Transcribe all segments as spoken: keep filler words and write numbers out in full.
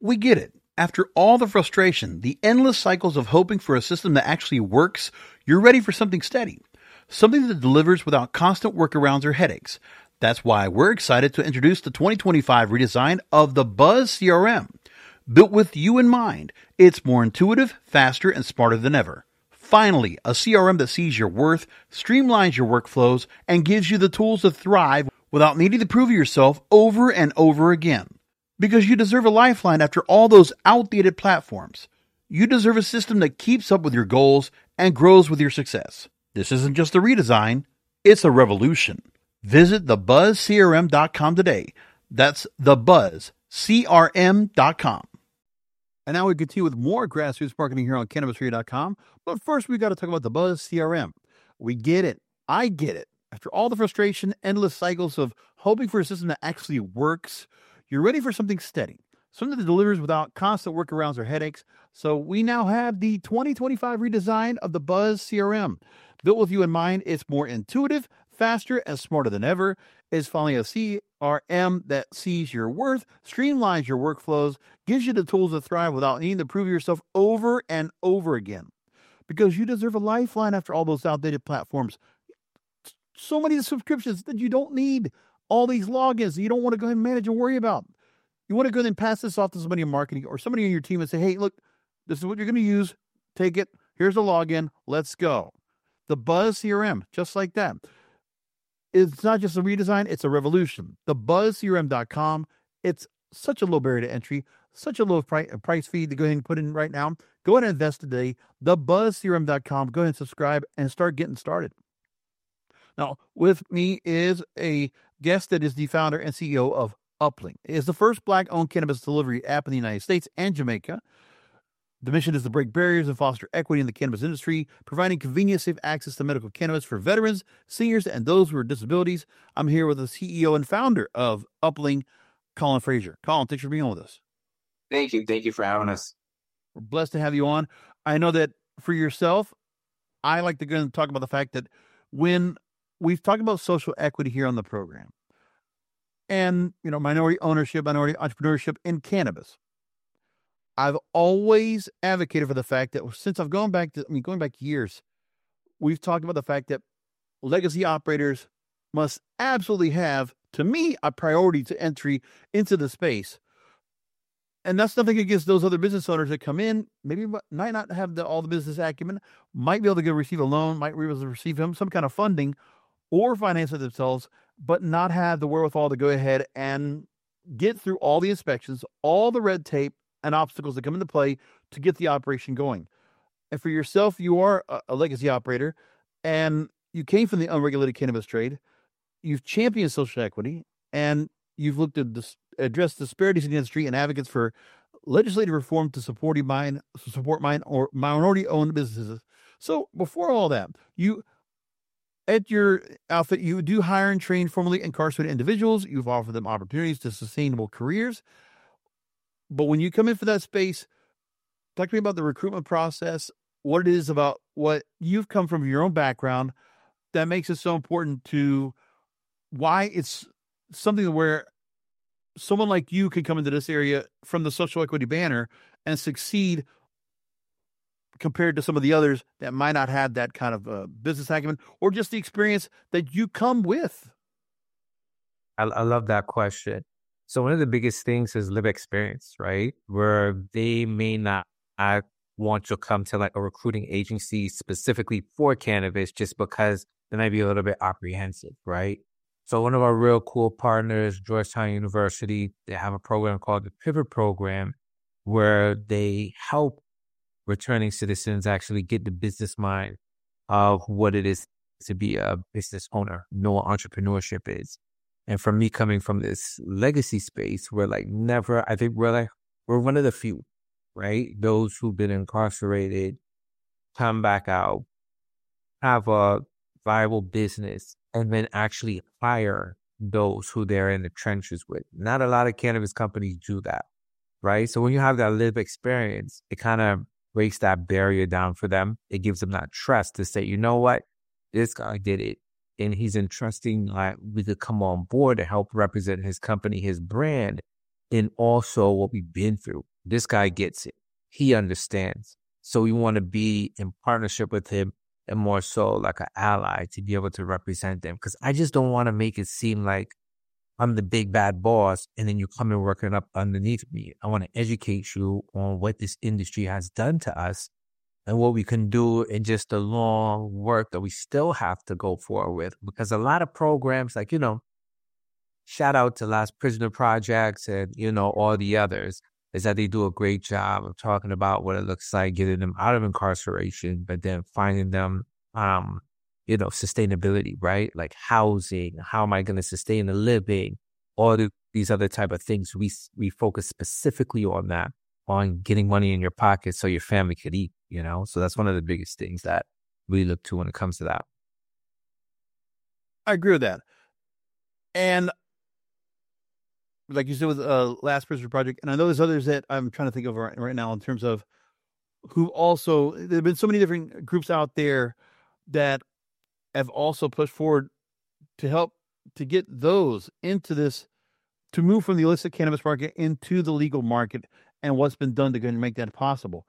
We get it. After all the frustration, the endless cycles of hoping for a system that actually works, you're ready for something steady. Something that delivers without constant workarounds or headaches. That's why we're excited to introduce the twenty twenty-five redesign of the Buzz C R M. Built with you in mind, it's more intuitive, faster, and smarter than ever. Finally, a C R M that sees your worth, streamlines your workflows, and gives you the tools to thrive without needing to prove yourself over and over again. Because you deserve a lifeline after all those outdated platforms. You deserve a system that keeps up with your goals and grows with your success. This isn't just a redesign, it's a revolution. Visit the buzz c r m dot com today. That's the buzz c r m dot com. And now we continue with more grassroots marketing here on cannabis radio dot com. But first, we got to talk about the Buzz C R M. We get it. I get it. After all the frustration, endless cycles of hoping for a system that actually works, you're ready for something steady, something that delivers without constant workarounds or headaches. So we now have the twenty twenty-five redesign of the Buzz C R M. Built with you in mind, it's more intuitive, faster, and smarter than ever. It's finally a C R M that sees your worth, streamlines your workflows, gives you the tools to thrive without needing to prove yourself over and over again. Because you deserve a lifeline after all those outdated platforms. So many subscriptions that you don't need. All these logins that you don't want to go ahead and manage and worry about. You want to go ahead and pass this off to somebody in marketing or somebody on your team and say, hey, look, this is what you're going to use. Take it. Here's the login. Let's go. The Buzz C R M, just like that. It's not just a redesign, it's a revolution. The buzz c r m dot com, it's such a low barrier to entry, such a low price, price fee to go ahead and put in right now. Go ahead and invest today. the buzz c r m dot com. Go ahead and subscribe and start getting started. Now, with me is a guest that is the founder and C E O of Uplink. It is the first Black-owned cannabis delivery app in the United States and Jamaica. The mission is to break barriers and foster equity in the cannabis industry, providing convenient, safe access to medical cannabis for veterans, seniors, and those with disabilities. I'm here with the C E O and founder of Uplink, Colin Fraser. Colin, thanks for being on with us. Thank you. Thank you for having us. We're blessed to have you on. I know that for yourself, I like to go and talk about the fact that when we've talked about social equity here on the program and, you know, minority ownership, minority entrepreneurship in cannabis, I've always advocated for the fact that since I've gone back to, I mean, going back years, we've talked about the fact that legacy operators must absolutely have, to me, a priority to entry into the space. And that's nothing against those other business owners that come in, maybe might not have the, all the business acumen, might be able to go receive a loan, might be able to receive some kind of funding or finance it themselves, but not have the wherewithal to go ahead and get through all the inspections, all the red tape and obstacles that come into play to get the operation going. And for yourself, you are a, a legacy operator and you came from the unregulated cannabis trade. You've championed social equity and you've looked at dis- address disparities in the industry and advocates for legislative reform to support mine, support mine or minority-owned businesses. So before all that, you at your outfit, you do hire and train formerly incarcerated individuals. You've offered them opportunities to sustainable careers. But when you come in for that space, talk to me about the recruitment process, what it is about what you've come from your own background that makes it so important to why it's something where someone like you could come into this area from the social equity banner and succeed compared to some of the others that might not have that kind of uh, business acumen or just the experience that you come with. I, I love that question. So one of the biggest things is live experience, right? Where they may not I want to come to like a recruiting agency specifically for cannabis just because they might be a little bit apprehensive, right? So one of our real cool partners, Georgetown University, they have a program called the Pivot Program where they help returning citizens actually get the business mind of what it is to be a business owner, know what entrepreneurship is. And for me coming from this legacy space, we're like never, I think we're like, we're one of the few, right? Those who've been incarcerated, come back out, have a viable business, and then actually hire those who they're in the trenches with. Not a lot of cannabis companies do that, right? So when you have that lived experience, it kind of breaks that barrier down for them. It gives them that trust to say, you know what, this guy did it. And he's entrusting like we could come on board to help represent his company, his brand, and also what we've been through. this guy gets it. He understands. So we want to be in partnership with him and more so like an ally to be able to represent them. Because I just don't want to make it seem like I'm the big bad boss and then you come and working up underneath me. I want to educate you on what this industry has done to us and what we can do in just the long work that we still have to go forward with. Because a lot of programs, like, you know, shout out to Last Prisoner Projects and, you know, all the others, is that they do a great job of talking about what it looks like getting them out of incarceration, but then finding them, um, you know, sustainability, right? Like housing, how am I going to sustain a living? All the, these other type of things. We we focus specifically on that, on getting money in your pocket so your family could eat, you know? So that's one of the biggest things that we look to when it comes to that. I agree with that. And like you said with uh, Last Prisoner Project, and I know there's others that I'm trying to think of right, right now in terms of who also, there have been so many different groups out there that have also pushed forward to help to get those into this, to move from the illicit cannabis market into the legal market, and what's been done to go and make that possible.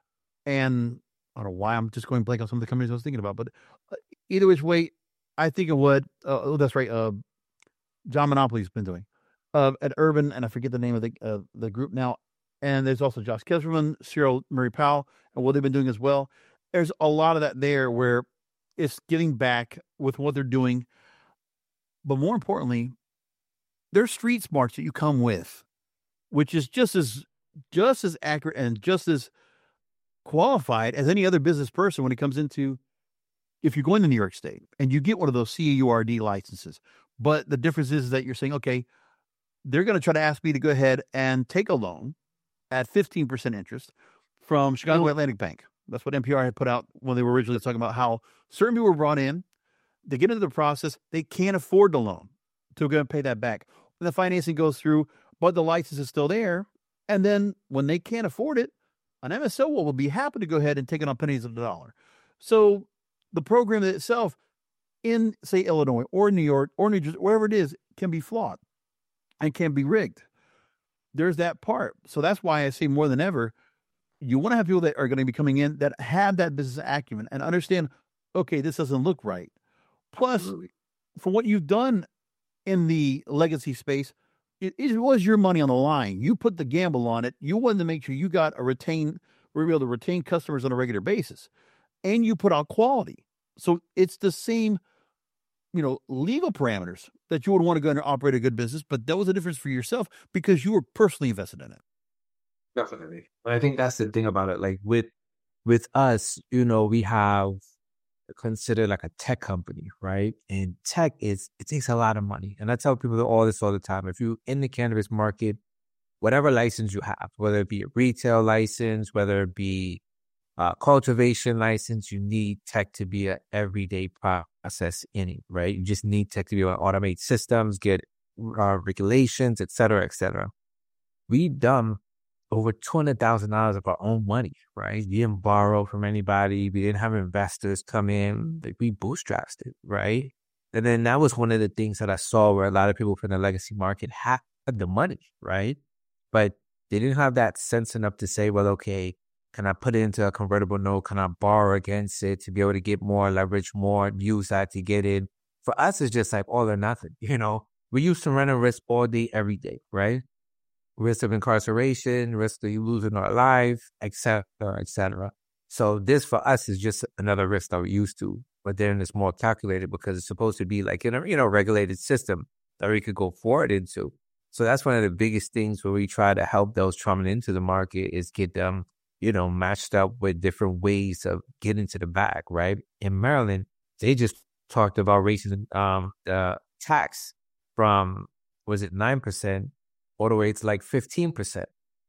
And I don't know why I'm just going blank on some of the companies I was thinking about, but either which way, I think of what, uh, oh, that's right, uh, John Monopoly's been doing uh, at Urban, and I forget the name of the uh, the group now. And there's also Josh Kesselman, Cyril Murray Powell, and what they've been doing as well. There's a lot of that there where it's getting back with what they're doing. But more importantly, there's street smarts that you come with, which is just as just as accurate and just as qualified as any other business person when it comes into, if you're going to New York State and you get one of those C A U R D licenses. But the difference is that you're saying, okay, they're going to try to ask me to go ahead and take a loan at fifteen percent interest from Chicago Atlantic Bank. That's what N P R had put out when they were originally talking about how certain people were brought in. They get into the process. They can't afford the loan to go and pay that back. The financing goes through, but the license is still there. And then when they can't afford it, an M S O will be happy to go ahead and take it on pennies of the dollar. So the program itself in, say, Illinois or New York or New Jersey, wherever it is, can be flawed and can be rigged. There's that part. So that's why I say more than ever, you want to have people that are going to be coming in that have that business acumen and understand, okay, this doesn't look right. Plus, Absolutely. For what you've done in the legacy space, it, it was your money on the line. You put the gamble on it. You wanted to make sure you got a retain, were able to retain customers on a regular basis, and you put out quality. So it's the same, you know, legal parameters that you would want to go and operate a good business, but that was a difference for yourself because you were personally invested in it. Definitely. I think that's the thing about it. Like with, with us, you know, we have considered like a tech company, right? And tech is, it takes a lot of money. And I tell people all this all the time. If you're in the cannabis market, whatever license you have, whether it be a retail license, whether it be a cultivation license, you need tech to be an everyday process in it, right? You just need tech to be able to automate systems, get uh, regulations, et cetera, et cetera. We done over two hundred thousand dollars of our own money, right? We didn't borrow from anybody. We didn't have investors come in. Like, we bootstrapped it, right? And then that was one of the things that I saw where a lot of people from the legacy market had the money, right? But they didn't have that sense enough to say, well, okay, can I put it into a convertible note? Can I borrow against it to be able to get more leverage, more, use that to get in? For us, it's just like all or nothing, you know? We used to run a risk all day, every day, right? Risk of incarceration, risk of you losing our life, et cetera, et cetera. So this for us is just another risk that we're used to, but then it's more calculated because it's supposed to be like in a, you know, regulated system that we could go forward into. So that's one of the biggest things where we try to help those coming into the market is get them, you know, matched up with different ways of getting to the bag, right? In Maryland, they just talked about raising um, the tax from, was it nine percent? All the way to like fifteen percent.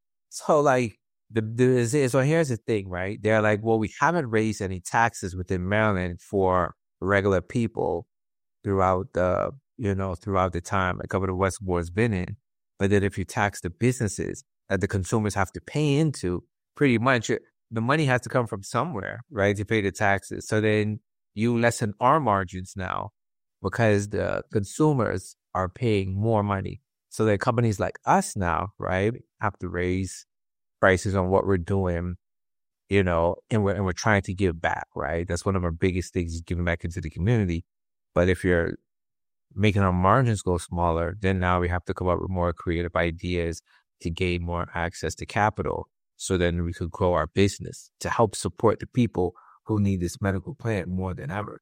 So like, the, the so here's the thing, right? They're like, well, we haven't raised any taxes within Maryland for regular people throughout the, you know, throughout the time a Governor Westmore's been in. But then if you tax the businesses that the consumers have to pay into, pretty much the money has to come from somewhere, right? To pay the taxes. So then you lessen our margins now because the consumers are paying more money. So that companies like us now, right, have to raise prices on what we're doing, you know, and we're, and we're trying to give back, right? That's one of our biggest things is giving back into the community. But if you're making our margins go smaller, then now we have to come up with more creative ideas to gain more access to capital. So then we could grow our business to help support the people who need this medical plant more than ever.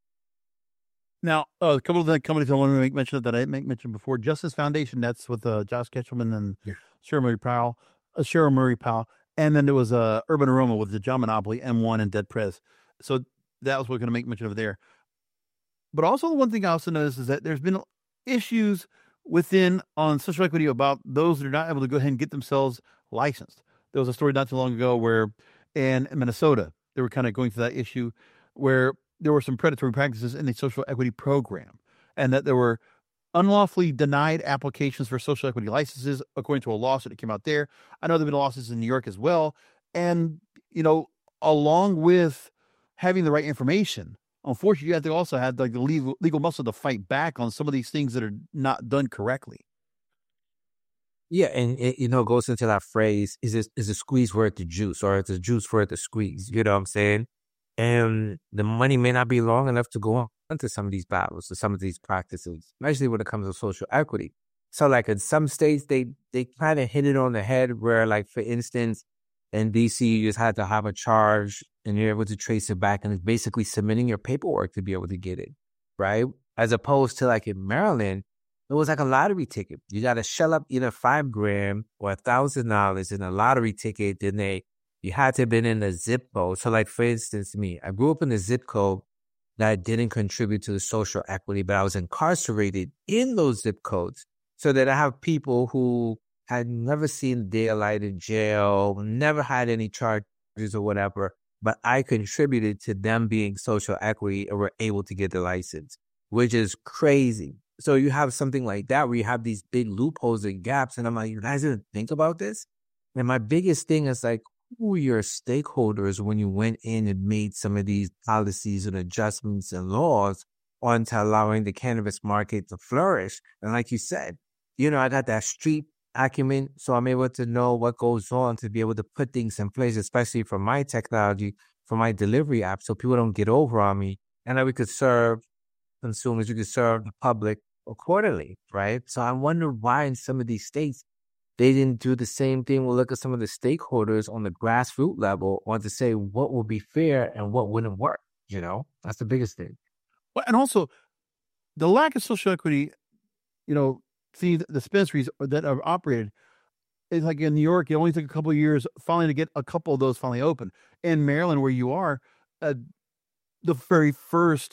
Now, uh, a couple of the companies I want to make mention of that I didn't make mention before, Justice Foundation, that's with uh, Josh Ketchum and Yeah. Cheryl Murray Powell, uh, Cheryl Murray Powell. And then there was uh, Urban Aroma with the John Monopoly, M one, and Dead Prez. So that was what we're going to make mention of there. But also the one thing I also noticed is that there's been issues within on social equity about those that are not able to go ahead and get themselves licensed. There was a story not too long ago where in Minnesota, they were kind of going through that issue where there were some predatory practices in the social equity program and that there were unlawfully denied applications for social equity licenses, according to a lawsuit that came out there. I know there have been lawsuits in New York as well. And, you know, along with having the right information, unfortunately, you have to also have like the legal, legal muscle to fight back on some of these things that are not done correctly. Yeah, and it, you know, goes into that phrase, is it is a squeeze worth the juice, or is a juice worth the squeeze? You know what I'm saying? And the money may not be long enough to go on into some of these battles or some of these practices, especially when it comes to social equity. So like in some states, they they kind of hit it on the head where, like, for instance, in D C, you just had to have a charge and you're able to trace it back, and it's basically submitting your paperwork to be able to get it, right? As opposed to like in Maryland, it was like a lottery ticket. You got to shell up either five grand or a thousand dollars in a lottery ticket. Then they, you had to have been in the zip code. So like, for instance, me, I grew up in a zip code that didn't contribute to the social equity, but I was incarcerated in those zip codes. So that I have people who had never seen daylight in jail, never had any charges or whatever, but I contributed to them being social equity and were able to get the license, which is crazy. So you have something like that where you have these big loopholes and gaps. And I'm like, you guys didn't think about this? And my biggest thing is like, who were your stakeholders when you went in and made some of these policies and adjustments and laws onto allowing the cannabis market to flourish? And like you said, you know, I got that street acumen, so I'm able to know what goes on to be able to put things in place, especially for my technology, for my delivery app, so people don't get over on me. And that we could serve consumers, we could serve the public accordingly, right? So I wonder why in some of these states, they didn't do the same thing. We'll look at some of the stakeholders on the grassroots level on to say what will be fair and what wouldn't work, you know? That's the biggest thing. Well, and also the lack of social equity, you know, see the dispensaries that are operated, it's like in New York, it only took a couple of years finally to get a couple of those finally open. In Maryland, where you are, uh, the very first,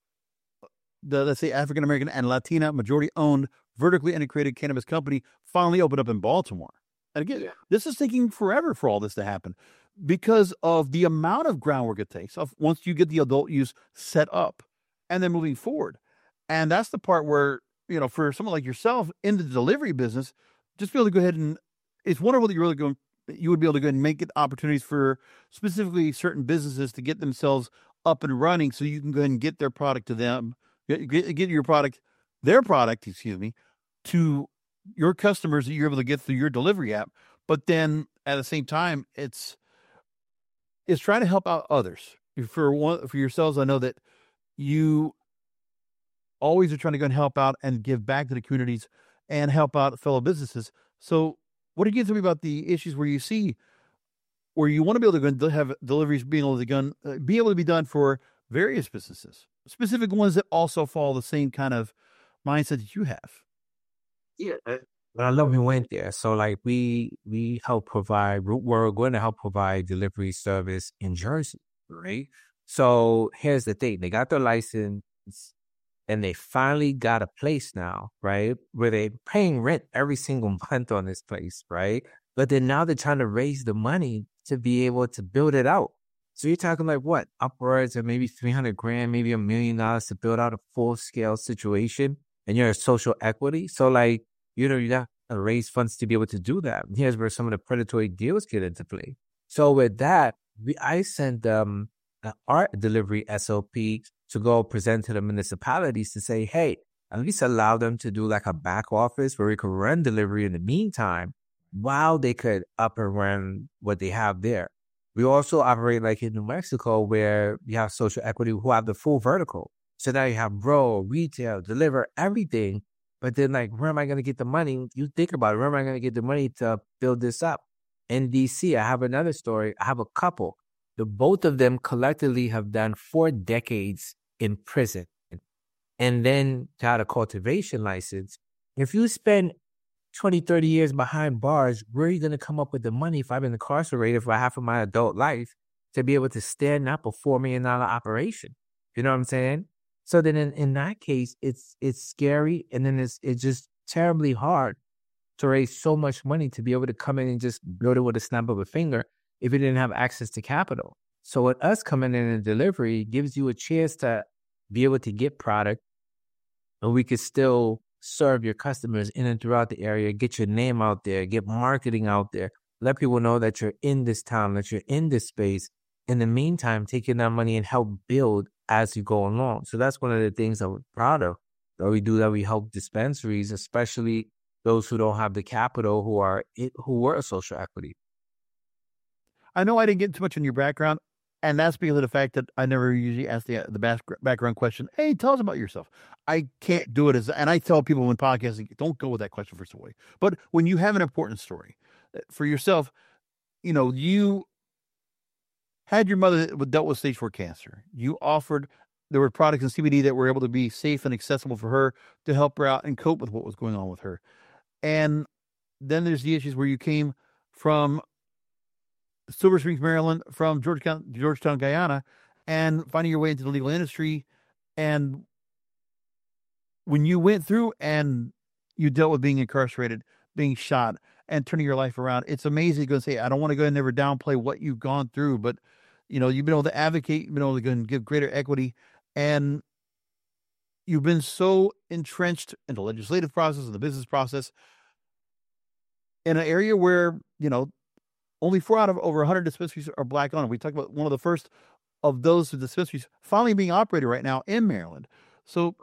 the let's say African American and Latina majority owned vertically integrated cannabis company finally opened up in Baltimore. And again, yeah. This is taking forever for all this to happen because of the amount of groundwork it takes of once you get the adult use set up and then moving forward. And that's the part where, you know, for someone like yourself in the delivery business, just be able to go ahead and it's wonderful that you're really going, you would be able to go ahead and make it opportunities for specifically certain businesses to get themselves up and running so you can go ahead and get their product to them, get, get your product, their product, excuse me, to your customers that you're able to get through your delivery app. But then at the same time, it's, it's trying to help out others. For one, for yourselves, I know that you always are trying to go and help out and give back to the communities and help out fellow businesses. So what are you tell me about the issues where you see, where you want to be able to go and have deliveries being able to gun, uh, be able to be done for various businesses, specific ones that also follow the same kind of mindset that you have? Yeah. But I love we went there. So like we, we help provide, we're going to help provide delivery service in Jersey, right? So here's the thing. They got their license and they finally got a place now, right? Where they're paying rent every single month on this place, right? But then now they're trying to raise the money to be able to build it out. So you're talking like what? Upwards of maybe three hundred grand, maybe a million dollars to build out a full scale situation. And you're a social equity. So like, you know, you got to raise funds to be able to do that. And here's where some of the predatory deals get into play. So with that, we, I sent um, an art delivery S O P to go present to the municipalities to say, hey, at least allow them to do like a back office where we can run delivery in the meantime. while they could up and run what they have there. We also operate like in New Mexico where you have social equity who have the full vertical. So now you have grow, retail, deliver, everything. But then like, where am I going to get the money? You think about it. Where am I going to get the money to build this up? In D C, I have another story. I have a couple. The both of them collectively have done four decades in prison. And then got a cultivation license. If you spend twenty, thirty years behind bars, where are you going to come up with the money if I've been incarcerated for half of my adult life to be able to stand up a four million dollars operation? You know what I'm saying? So then in, in that case, it's it's scary. And then it's it's just terribly hard to raise so much money to be able to come in and just build it with a snap of a finger if you didn't have access to capital. So with us coming in and delivery gives you a chance to be able to get product, and we could still serve your customers in and throughout the area, get your name out there, get marketing out there, let people know that you're in this town, that you're in this space. In the meantime, taking that money and help build as you go along. So that's one of the things that we're proud of, that we do, that we help dispensaries, especially those who don't have the capital, who are who were a social equity. I know I didn't get too much in your background, and that's because of the fact that I never usually ask the the back, background question. Hey, tell us about yourself. I can't do it as, and I tell people when podcasting, don't go with that question first away. But when you have an important story for yourself, you know, you had your mother dealt with stage four cancer. You offered, there were products in C B D that were able to be safe and accessible for her to help her out and cope with what was going on with her. And then there's the issues where you came from Silver Springs, Maryland, from Georgetown, Georgetown, Guyana, and finding your way into the legal industry. And when you went through and you dealt with being incarcerated, being shot, and turning your life around, it's amazing to go and say, I don't want to go and never downplay what you've gone through, but you know, you've been able to advocate, you've been able to go and give greater equity, and you've been so entrenched in the legislative process and the business process in an area where, you know, only four out of over one hundred dispensaries are black owned. We talked about one of the first of those dispensaries finally being operated right now in Maryland. So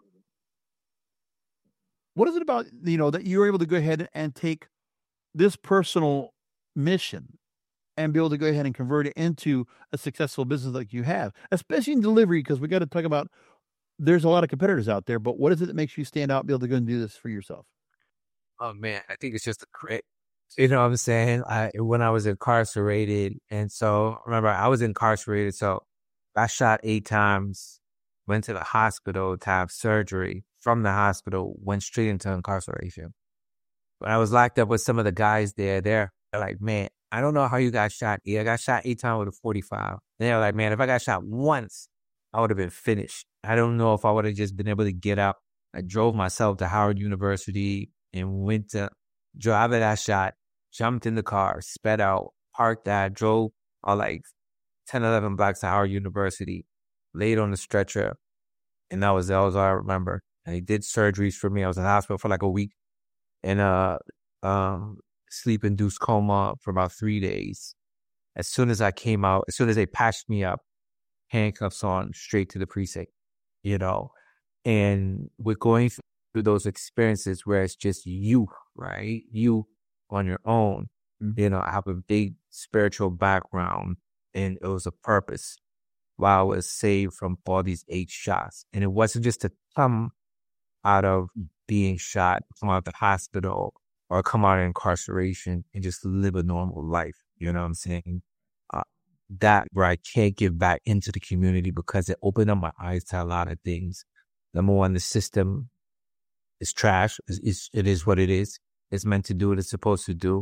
what is it about, you know, that you're able to go ahead and take this personal mission and be able to go ahead and convert it into a successful business like you have, especially in delivery? Because we got to talk about, there's a lot of competitors out there, but what is it that makes you stand out, be able to go and do this for yourself? Oh man, I think it's just a great, you know what I'm saying? I, when I was incarcerated, and so remember I was incarcerated, so I shot eight times, went to the hospital to have surgery. From the hospital, went straight into incarceration. When I was locked up with some of the guys there, they're like, man, I don't know how you got shot. Yeah, I got shot eight times with a forty-five. And they're like, man, if I got shot once, I would have been finished. I don't know if I would have just been able to get out. I drove myself to Howard University and went to drive that shot, jumped in the car, sped out, parked that, drove all like ten, eleven blocks to Howard University, laid on the stretcher. And that was, that was all I remember. And he did surgeries for me. I was in the hospital for like a week in a um, sleep-induced coma for about three days. As soon as I came out, as soon as they patched me up, handcuffs on, straight to the precinct, you know. And we're going through those experiences where it's just you, right? You on your own. Mm-hmm. You know, I have a big spiritual background, and it was a purpose while I was saved from all these eight shots. And it wasn't just to come out of being shot, come out of the hospital, or come out of incarceration and just live a normal life. You know what I'm saying? Uh, that where I can't give back into the community because it opened up my eyes to a lot of things. Number one, the system is trash. It's, it's, it is what it is. It's meant to do what it's supposed to do.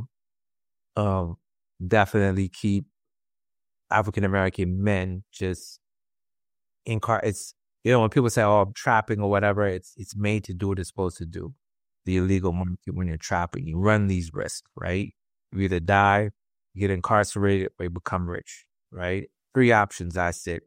Um, definitely keep African-American men just in car. It's, you know, when people say, oh, I'm trapping or whatever, it's it's made to do what it's supposed to do. The illegal market, when you're trapping, you run these risks, right? You either die, you get incarcerated, or you become rich, right? Three options, I said.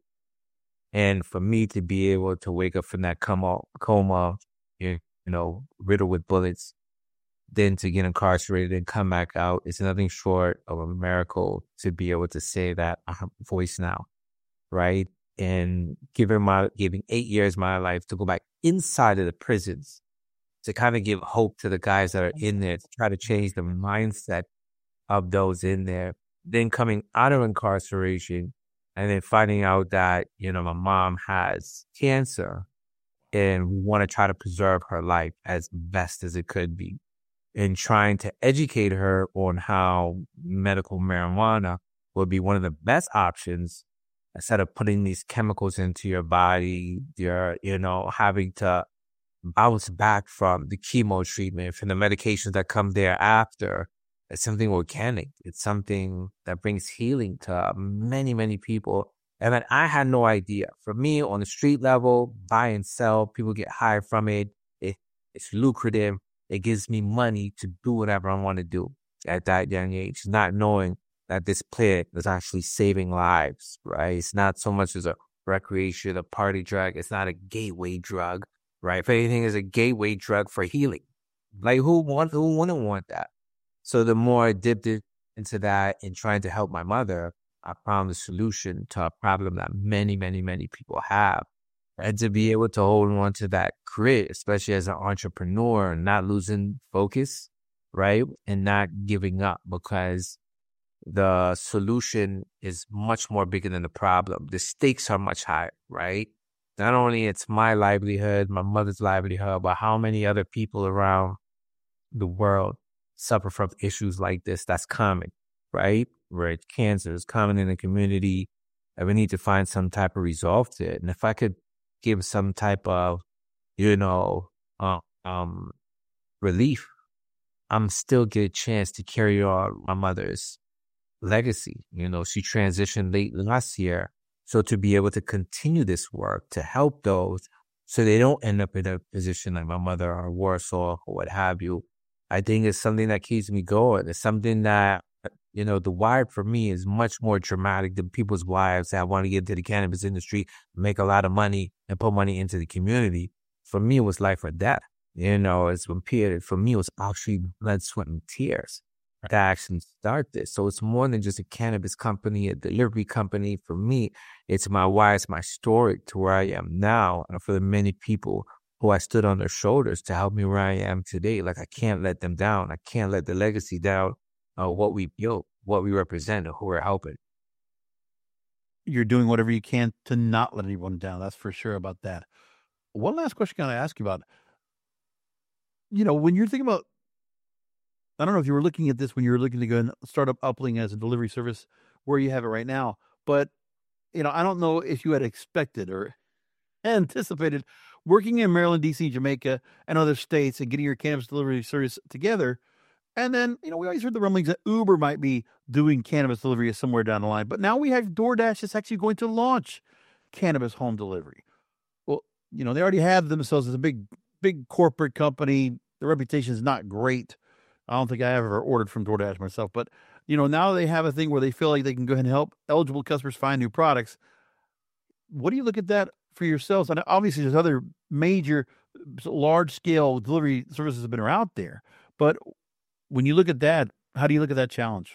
And for me to be able to wake up from that coma, coma you know, riddled with bullets, then to get incarcerated and come back out, it's nothing short of a miracle to be able to say that I have a voice now, right? And giving my giving eight years of my life to go back inside of the prisons to kind of give hope to the guys that are in there, to try to change the mindset of those in there. Then coming out of incarceration and then finding out that, you know, my mom has cancer and we want to try to preserve her life as best as it could be, and trying to educate her on how medical marijuana would be one of the best options instead of putting these chemicals into your body. You're, you know, having to bounce back from the chemo treatment, from the medications that come thereafter. It's something organic. It's something that brings healing to many, many people. And then I had no idea. For me, on the street level, buy and sell, people get high from it. it it's lucrative. It gives me money to do whatever I want to do at that young age, not knowing that this plant is actually saving lives, right? It's not so much as a recreation, a party drug. It's not a gateway drug, right? If anything, it's a gateway drug for healing. Like who want, who wouldn't want that? So the more I dipped it into that and trying to help my mother, I found the solution to a problem that many, many, many people have. And to be able to hold on to that grit, especially as an entrepreneur, not losing focus, right? And not giving up, because the solution is much more bigger than the problem. The stakes are much higher, right? Not only it's my livelihood, my mother's livelihood, but how many other people around the world suffer from issues like this that's common, right? Where cancer is common in the community, and we need to find some type of resolve to it. And if I could give some type of, you know, uh, um, relief, I'm still get a chance to carry on my mother's legacy. You know, she transitioned late last year. So to be able to continue this work to help those so they don't end up in a position like my mother or worse or what have you, I think it's something that keeps me going. It's something that, you know, the why for me is much more dramatic than people's wives that want to get into the cannabis industry, make a lot of money and put money into the community. For me, it was life or death. You know, it's when period. For me, it was actually blood, sweat, and tears to actually start this. So it's more than just a cannabis company, a delivery company. For me, it's my why, it's my story to where I am now. And for the many people who I stood on their shoulders to help me where I am today. Like, I can't let them down. I can't let the legacy down of what we built, what we represent, and who we're helping. You're doing whatever you can to not let anyone down. That's for sure about that. One last question I got to ask you about, you know, when you're thinking about, I don't know if you were looking at this when you were looking to go and start up Upling as a delivery service where you have it right now, but, you know, I don't know if you had expected or anticipated working in Maryland, D C, Jamaica, and other states and getting your cannabis delivery service together. And then, you know, we always heard the rumblings that Uber might be doing cannabis delivery somewhere down the line. But now we have DoorDash that's actually going to launch cannabis home delivery. Well, you know, they already have themselves as a big, big corporate company. The reputation is not great. I don't think I ever ordered from DoorDash myself. But, you know, now they have a thing where they feel like they can go ahead and help eligible customers find new products. What do you look at that for yourselves? And obviously there's other major large-scale delivery services that have been out there. But when you look at that, how do you look at that challenge?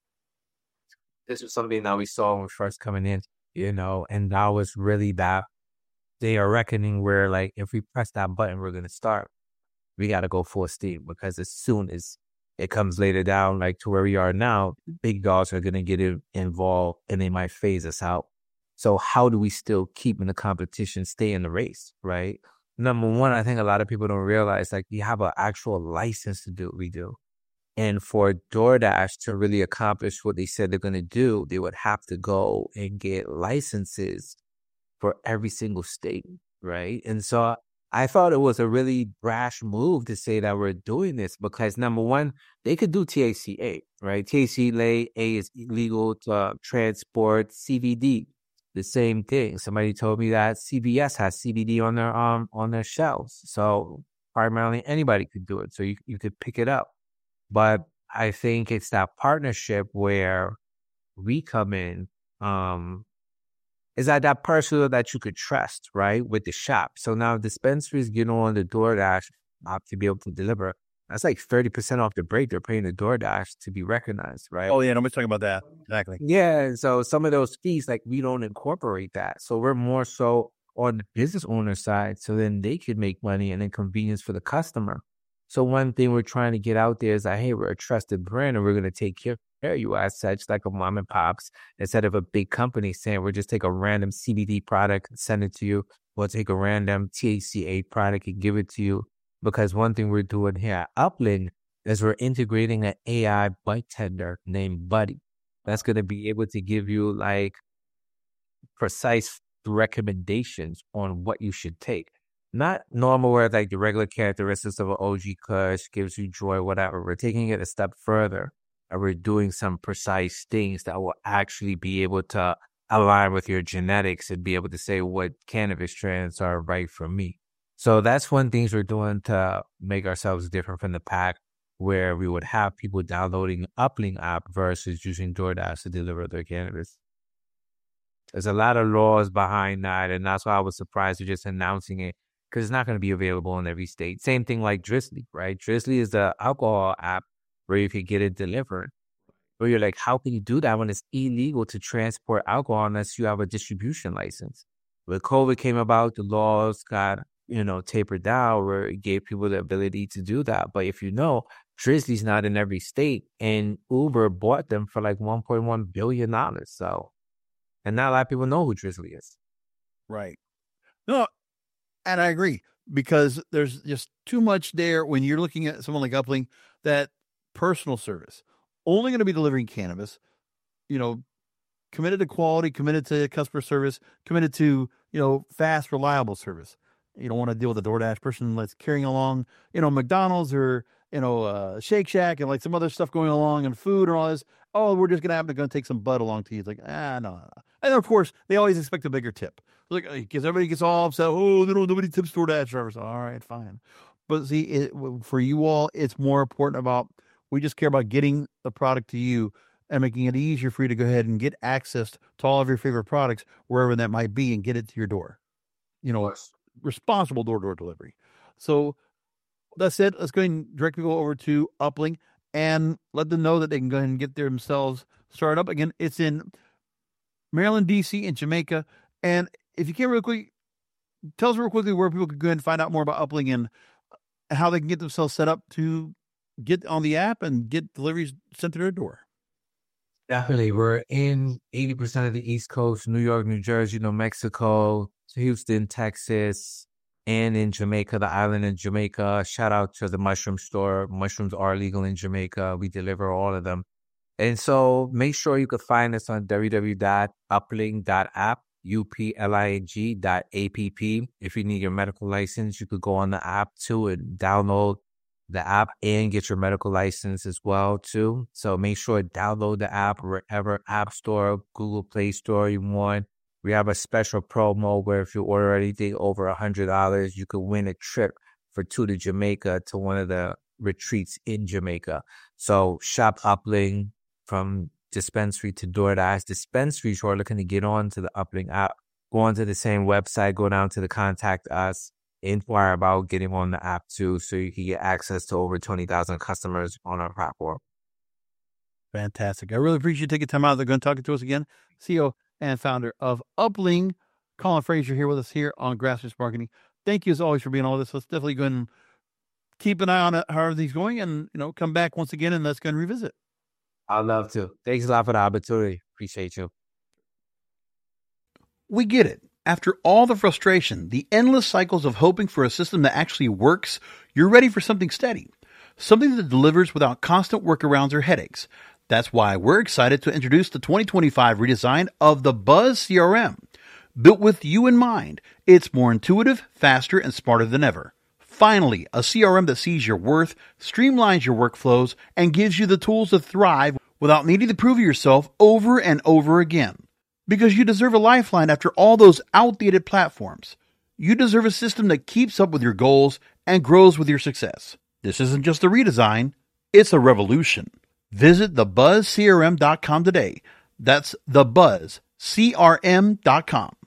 This was something that we saw when we first coming in, you know, and that was really that they are reckoning where, like, if we press that button, we're going to start. We got to go full steam, because as soon as it comes later down, like to where we are now, big dogs are going to get involved and they might phase us out. So how do we still keep in the competition, stay in the race, right? Number one, I think a lot of people don't realize, like, you have an actual license to do what we do. And for DoorDash to really accomplish what they said they're going to do, they would have to go and get licenses for every single state, right? And so I thought it was a really brash move to say that we're doing this, because number one, they could do T H C A, right? T H C A is illegal to uh, transport. C B D, the same thing. Somebody told me that C V S has C B D on their um on their shelves. So primarily anybody could do it. So you you could pick it up. But I think it's that partnership where we come in, um, is that that person that you could trust, right, with the shop. So now dispensaries get on the DoorDash app to be able to deliver. That's like thirty percent off the break they're paying the DoorDash to be recognized, right? Oh, yeah, nobody's talking about that. Exactly. Yeah, so some of those fees, like, we don't incorporate that. So we're more so on the business owner side, so then they could make money and then convenience for the customer. So one thing we're trying to get out there is that, hey, we're a trusted brand and we're going to take care of you as such, like a mom and pops, instead of a big company saying we'll just take a random C B D product and send it to you. We'll take a random T H C A product and give it to you. Because one thing we're doing here at Upling is we're integrating an A I bartender named Buddy. That's going to be able to give you like precise recommendations on what you should take. Not normal where like the regular characteristics of an O G Kush gives you joy, whatever. We're taking it a step further and we're doing some precise things that will actually be able to align with your genetics and be able to say what cannabis strands are right for me. So that's one thing we're doing to make ourselves different from the pack, where we would have people downloading Upling app versus using DoorDash to deliver their cannabis. There's a lot of laws behind that, and that's why I was surprised with just announcing it, because it's not going to be available in every state. Same thing like Drizzly, right? Drizzly is the alcohol app where you can get it delivered. Where you're like, how can you do that when it's illegal to transport alcohol unless you have a distribution license? When COVID came about, the laws got, you know, tapered down where it gave people the ability to do that. But if you know, Drizzly's not in every state, and Uber bought them for like one point one billion dollars. So, and not a lot of people know who Drizzly is. Right. No, and I agree, because there's just too much there when you're looking at someone like Upling, that personal service, only going to be delivering cannabis, you know, committed to quality, committed to customer service, committed to, you know, fast, reliable service. You don't want to deal with a DoorDash person that's carrying along, you know, McDonald's or, you know, uh, Shake Shack and like some other stuff going along and food and all this. Oh, we're just going to happen to go take some bud along to you. It's like, ah, no, no. And of course, they always expect a bigger tip. Like, because everybody gets all upset. Oh, they don't, nobody tips DoorDash drivers. All right, fine. But see, it, for you all, it's more important about, we just care about getting the product to you and making it easier for you to go ahead and get access to all of your favorite products, wherever that might be, and get it to your door. You know, responsible door-to-door delivery. So that's it. Let's go ahead and directly go over to Upling and let them know that they can go ahead and get themselves started up. Again, it's in Maryland, D C, and Jamaica. And if you can real quick, tell us real quickly where people can go ahead and find out more about Upling and how they can get themselves set up to get on the app and get deliveries sent to their door. Definitely. We're in eighty percent of the East Coast, New York, New Jersey, New Mexico, Houston, Texas, and in Jamaica, the island in Jamaica. Shout out to the mushroom store. Mushrooms are legal in Jamaica. We deliver all of them. And so make sure you can find us on w w w dot upling dot app, U P L I N G dot A P P. If you need your medical license, you could go on the app too and download the app and get your medical license as well too. So make sure to download the app wherever App Store, Google Play Store you want. We have a special promo where if you order anything over one hundred dollars, you could win a trip for two to Jamaica to one of the retreats in Jamaica. So shop Upling from dispensary to DoorDash. Dispensaries who are looking to get on to the Upling app, go onto the same website, go down to the contact us, inquire about getting on the app too, so you can get access to over twenty thousand customers on our platform. Fantastic. I really appreciate you taking time out. They're going to talk to us again. C E O and founder of Upling, Colin Fraser, here with us here on Grassroots Marketing. Thank you as always for being on this. Let's definitely go and keep an eye on it, how everything's going, and you know, come back once again and let's go and revisit. I'd love to. Thanks a lot for the opportunity. Appreciate you. We get it. After all the frustration, the endless cycles of hoping for a system that actually works, you're ready for something steady. Something that delivers without constant workarounds or headaches. That's why we're excited to introduce the twenty twenty-five redesign of the Buzz C R M. Built with you in mind, it's more intuitive, faster, and smarter than ever. Finally, a C R M that sees your worth, streamlines your workflows, and gives you the tools to thrive without needing to prove yourself over and over again. Because you deserve a lifeline after all those outdated platforms. You deserve a system that keeps up with your goals and grows with your success. This isn't just a redesign, it's a revolution. Visit the buzz c r m dot com today. That's the buzz c r m dot com.